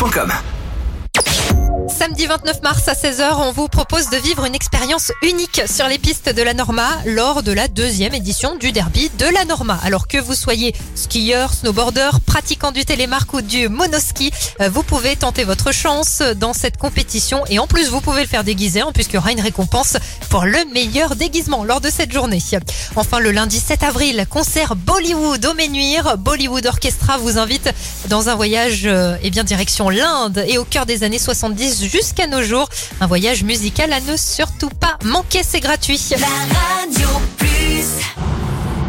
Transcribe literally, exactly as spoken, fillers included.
point com. Samedi vingt-neuf mars à seize heures, on vous propose de vivre une expérience unique sur les pistes de la Norma lors de la deuxième édition du derby de la Norma. Alors que vous soyez skieur, snowboarder, pratiquant du télémark ou du monoski, vous pouvez tenter votre chance dans cette compétition et en plus vous pouvez le faire déguisé hein, puisqu'il y aura une récompense pour le meilleur déguisement lors de cette journée. Enfin le lundi sept avril, concert Bollywood au Ménuire. Bollywood Orchestra vous invite dans un voyage euh, eh bien direction l'Inde et au cœur des années soixante-dix jusqu'à nos jours. Un voyage musical à ne surtout pas manquer, c'est gratuit. La Radio Plus.